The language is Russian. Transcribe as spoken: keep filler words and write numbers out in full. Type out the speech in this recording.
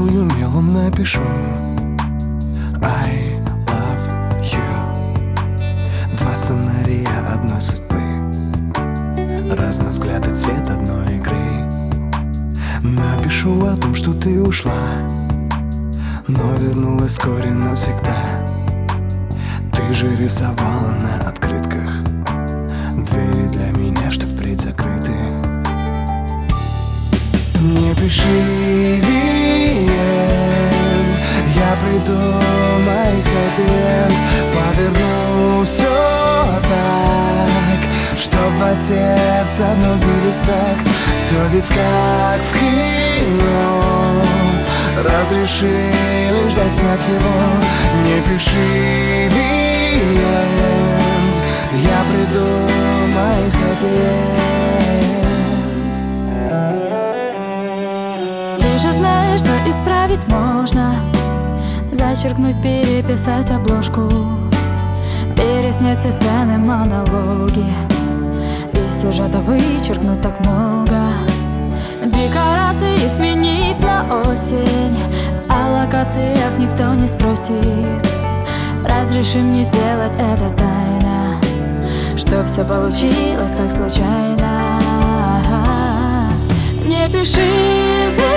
поцелую мелом напишу I love you. Два сценария одной судьбы, разный взгляд и цвет одной игры. Напишу о том, что ты ушла, но вернулась вскоре навсегда. Ты же рисовала на открытках двери для меня, что впредь закрыты. Не пиши the end, я придумаю happy end. Поверну все так, чтоб два сердца вновь бились так. Все ведь как в кино, разреши лишь достать его. Не пиши the end, я придумаю happy end. Ты же знаешь, что исправить можно: зачеркнуть, переписать обложку, переснять все сцены, монологи, из сюжета вычеркнуть так много. Декорации сменить на осень, о локациях никто не спросит. Разреши мне сделать это тайно, что все получилось как случайно. Не пиши